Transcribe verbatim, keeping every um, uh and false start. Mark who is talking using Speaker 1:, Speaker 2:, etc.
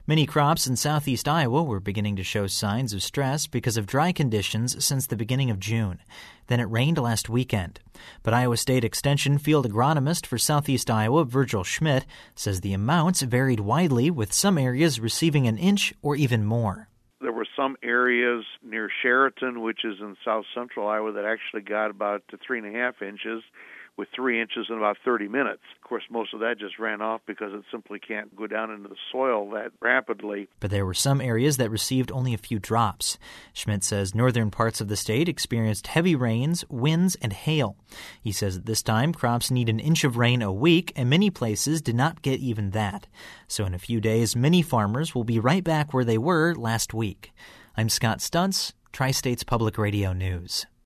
Speaker 1: Many crops in southeast Iowa were beginning to show signs of stress because of dry conditions since the beginning of June. Then it rained last weekend. But Iowa State Extension field agronomist for southeast Iowa, Virgil Schmidt, says the amounts varied widely, with some areas receiving an inch or even more.
Speaker 2: There were some areas near Sheraton, which is in south central Iowa, that actually got about three and a half inches, with three inches in about thirty minutes. Of course, most of that just ran off because it simply can't go down into the soil that rapidly.
Speaker 1: But there were some areas that received only a few drops. Schmidt says northern parts of the state experienced heavy rains, winds, and hail. He says at this time, crops need an inch of rain a week, and many places did not get even that. So in a few days, many farmers will be right back where they were last week. I'm Scott Stuntz, Tri-States Public Radio News.